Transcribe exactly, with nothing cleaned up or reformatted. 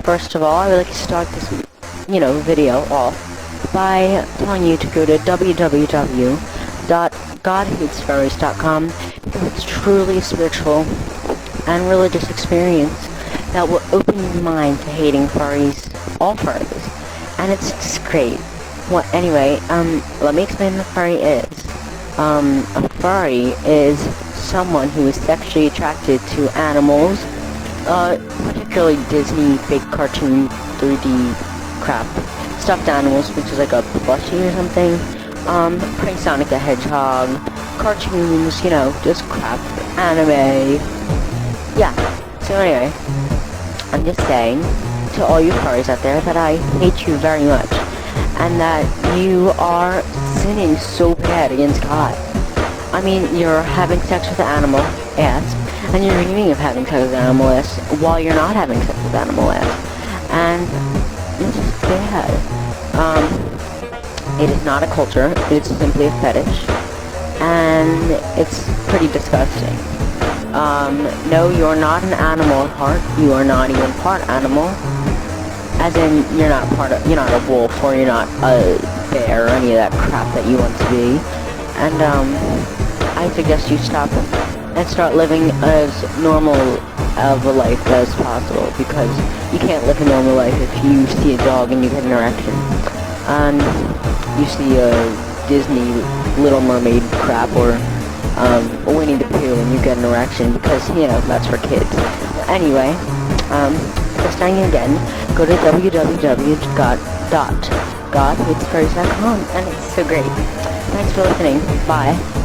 first of all, I would like to start this, you know, video off by telling you to go to w w w dot god hates furries dot com because it's truly a spiritual and religious experience that will open your mind to hating furries, all furries, and it's just great. Well, anyway, um, let me explain what a furry is. Um, a furry is someone who is sexually attracted to animals, uh, particularly Disney fake cartoon three D crap, stuffed animals, which is like a plushie or something, um, Prince Sonic the Hedgehog, cartoons, you know, just crap, anime, yeah. So anyway, I'm just saying to all you furries out there that I hate you very much, and that you are sinning so bad against God. I mean, you're having sex with an animal ass, and you're dreaming of having sex with an animal ass while you're not having sex with an animal ass, and it's just bad. Um, it is not a culture, it's simply a fetish, and it's pretty disgusting. Um, no, you're not an animal at heart, you are not even part animal, as in, you're not part of, you're not a wolf, or you're not a bear, or any of that crap that you want to be, and, um, I suggest you stop and start living as normal of a life as possible, because you can't live a normal life if you see a dog and you get an erection, and you see a Disney Little Mermaid crap, or, um, Winnie the Pooh and you get an erection, because, you know, that's for kids. Anyway, um, just saying again, go to w w w dot god hates furries dot com, and it's so great. Thanks for listening. Bye.